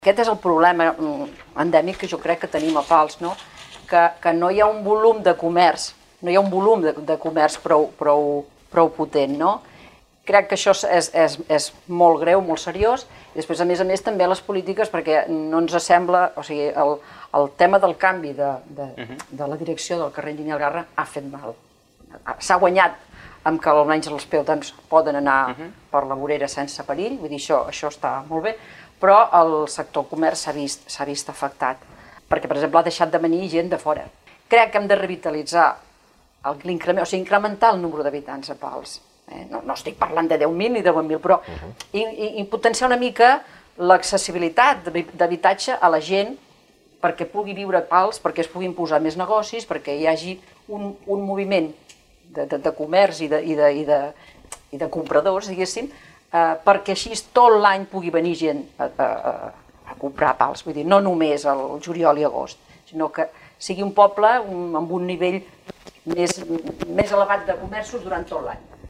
Aquest és el problema endèmic que jo crec que tenim a Pals, no? Que no hi ha un volum de comerç, no hi ha un volum de comerç prou potent, no? Crec que això és molt greu, molt seriós, i després, a més, també les polítiques, perquè no ens sembla, o sigui, el tema del canvi de la direcció del carrer Enginyer Algarra ha fet mal. S'ha guanyat amb que almenys els peatons poden anar per la vorera sense perill, vull dir, això està molt bé, però el sector comerç s'ha vist afectat, perquè, per exemple, ha deixat de venir gent de fora. Crec que hem de revitalitzar l'increment, o sigui, incrementar el número d'habitants a Pals. No estic parlant de 10.000 ni de 10.000, però potenciar una mica l'accessibilitat d'habitatge a la gent perquè pugui viure a Pals, perquè es puguin posar més negocis, perquè hi hagi un moviment de comerç i de compradors, diguéssim, perquè així tot l'any pugui venir gent a comprar a Pals, vull dir, no només al juliol i agost, sinó que sigui un poble amb un nivell més elevat de comerços durant tot l'any.